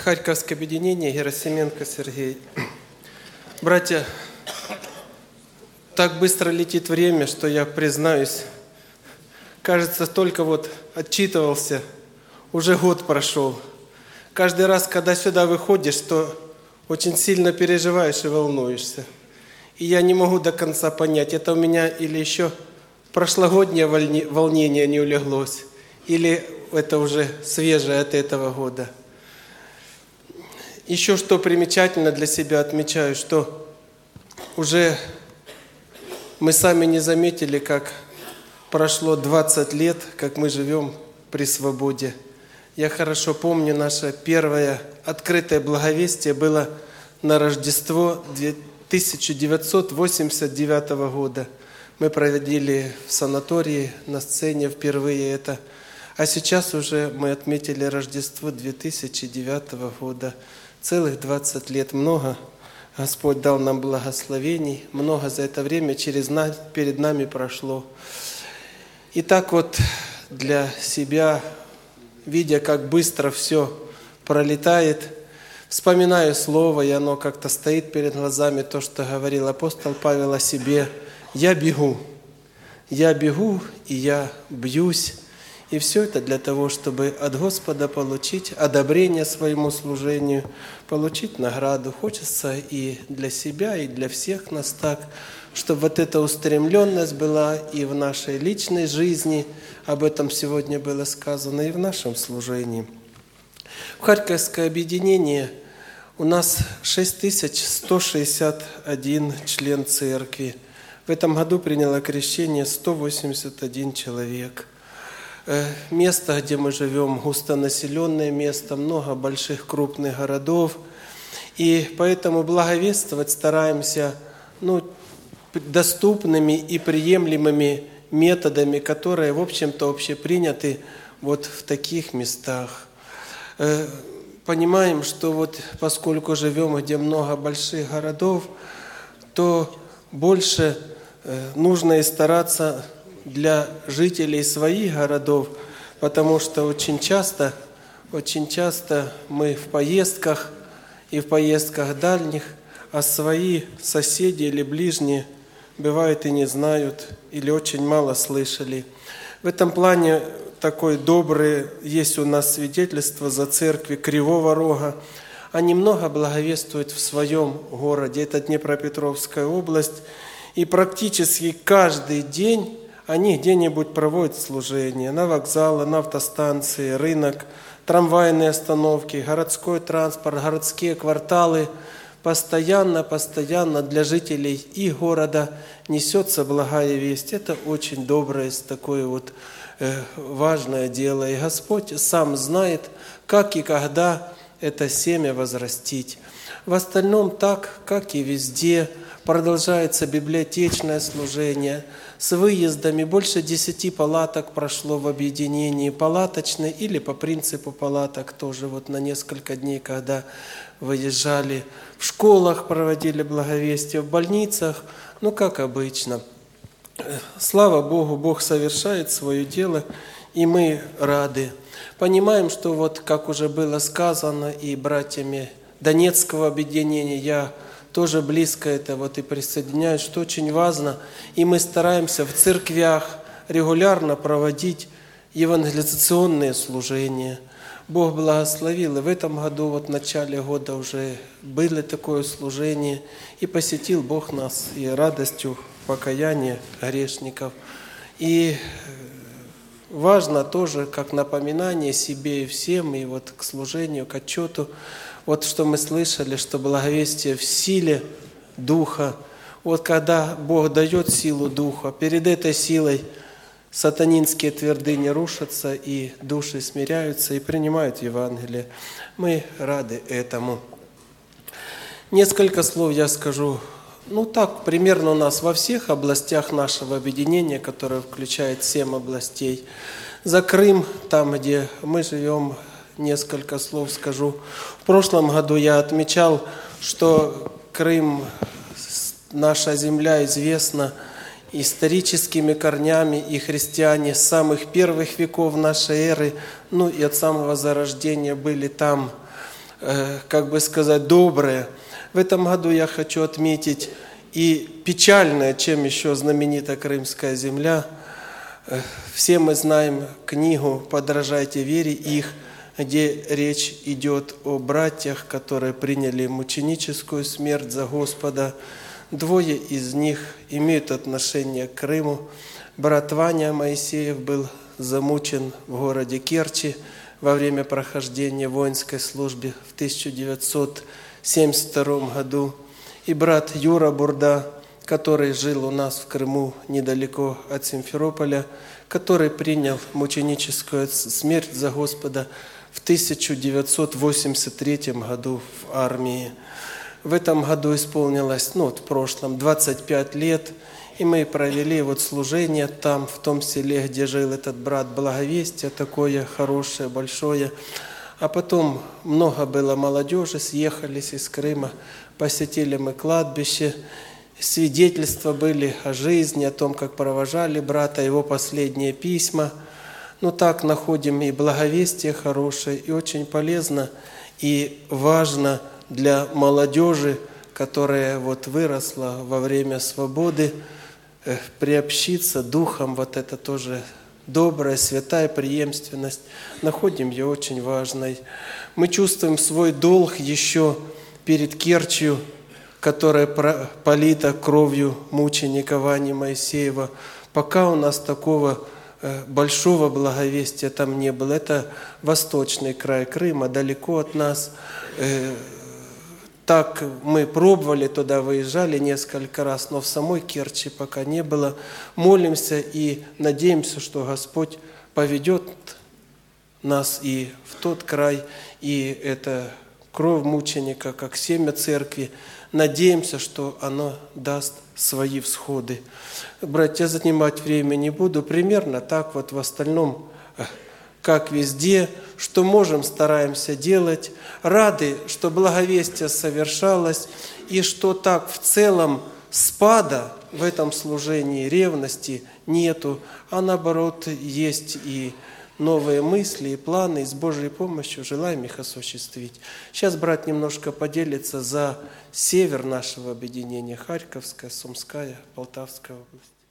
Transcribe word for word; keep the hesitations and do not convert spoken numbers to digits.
Харьковское объединение, Герасименко Сергей. Братья, так быстро летит время, что я признаюсь, кажется, только вот отчитывался, уже год прошел. Каждый раз, когда сюда выходишь, то очень сильно переживаешь и волнуешься. И я не могу до конца понять, это у меня или еще прошлогоднее волнение не улеглось, или это уже свежее от этого года. Еще что примечательно для себя отмечаю, что уже мы сами не заметили, как прошло двадцать лет, как мы живем при свободе. Я хорошо помню, наше первое открытое благовестие было на Рождество тысяча девятьсот восемьдесят девятого года. Мы проводили в санатории на сцене впервые это. А сейчас уже мы отметили Рождество две тысячи девятого года. Целых двадцать лет. Много Господь дал нам благословений, много за это время через нас, перед нами прошло. И так вот для себя, видя, как быстро все пролетает, вспоминаю слово, и оно как-то стоит перед глазами, то, что говорил апостол Павел о себе. «Я бегу, я бегу, и я бьюсь». И все это для того, чтобы от Господа получить одобрение своему служению, получить награду. Хочется и для себя, и для всех нас так, чтобы вот эта устремленность была и в нашей личной жизни, об этом сегодня было сказано, и в нашем служении. В Харьковское объединение у нас шесть тысяч сто шестьдесят один член церкви. В этом году приняло крещение сто восемьдесят один человек. Место, где мы живем, густонаселенное место, много больших крупных городов. И поэтому благовествовать стараемся ну, доступными и приемлемыми методами, которые, в общем-то, общеприняты вот в таких местах. Понимаем, что вот поскольку живем, где много больших городов, то больше нужно и стараться для жителей своих городов, потому что очень часто, очень часто мы в поездках и в поездках дальних, а свои соседи или ближние бывает и не знают или очень мало слышали. В этом плане такое доброе есть у нас свидетельство за церкви Кривого Рога. Они много благовествуют в своем городе, это Днепропетровская область, и практически каждый день они где-нибудь проводят служение, на вокзале, на автостанции, рынок, трамвайные остановки, городской транспорт, городские кварталы. Постоянно, постоянно для жителей и города несется благая весть. Это очень доброе, такое вот э, важное дело. И Господь сам знает, как и когда это семя возрастить. В остальном так, как и везде, продолжается библиотечное служение с выездами. Больше десяти палаток прошло в объединении, палаточные или по принципу палаток тоже вот на несколько дней, когда выезжали. В школах проводили благовестие, в больницах, ну как обычно. Слава Богу, Бог совершает свое дело, и мы рады. Понимаем, что вот как уже было сказано и братьями Донецкого объединения, я тоже близко это вот и присоединяюсь, что очень важно, и мы стараемся в церквях регулярно проводить евангелизационные служения. Бог благословил, и в этом году, вот в начале года уже было такое служение, и посетил Бог нас и радостью покаяния грешников. И важно тоже, как напоминание себе и всем, и вот к служению, к отчету, вот что мы слышали, что благовестие в силе Духа. Вот когда Бог дает силу Духа, перед этой силой сатанинские твердыни рушатся, и души смиряются и принимают Евангелие. Мы рады этому. Несколько слов я скажу. Ну так, примерно у нас во всех областях нашего объединения, которое включает семь областей. За Крым, там, где мы живем, несколько слов скажу. В прошлом году я отмечал, что Крым, наша земля, известна историческими корнями, и христиане с самых первых веков нашей эры, ну и от самого зарождения были там. как бы сказать, доброе. В этом году я хочу отметить и печальное, чем еще знаменита Крымская земля. Все мы знаем книгу «Подражайте вере их», где речь идет о братьях, которые приняли мученическую смерть за Господа. Двое из них имеют отношение к Крыму. Брат Ваня Моисеев был замучен в городе Керчи во время прохождения воинской службы в тысяча девятьсот семьдесят втором году. И брат Юра Бурда, который жил у нас в Крыму недалеко от Симферополя, который принял мученическую смерть за Господа в тысяча девятьсот восемьдесят третьем году в армии. В этом году исполнилось, ну вот в прошлом, двадцать пять лет, и мы провели вот служение там, в том селе, где жил этот брат, Благовестие, такое хорошее, большое. А потом много было молодежи, съехались из Крыма, посетили мы кладбище, свидетельства были о жизни, о том, как провожали брата, его последние письма. Ну так находим и благовестие хорошее, и очень полезно, и важно для молодежи, которая вот выросла во время свободы, э, приобщиться духом, вот это тоже добрая, святая преемственность. Находим ее очень важной. Мы чувствуем свой долг еще перед Керчью, которая полита кровью мученика Вани Моисеева. Пока у нас такого большого благовестия там не было. Это восточный край Крыма, далеко от нас. Так мы пробовали, туда выезжали несколько раз, но в самой Керчи пока не было. Молимся и надеемся, что Господь поведет нас и в тот край, и это кровь мученика, как семя церкви. Надеемся, что оно даст свои всходы. Братья, занимать время не буду. Примерно так вот в остальном, как везде, что можем, стараемся делать. Рады, что благовестие совершалось, и что так в целом спада в этом служении, ревности нету, а наоборот есть и новые мысли и планы, и с Божьей помощью желаем их осуществить. Сейчас брат немножко поделится за север нашего объединения, Харьковская, Сумская, Полтавская область.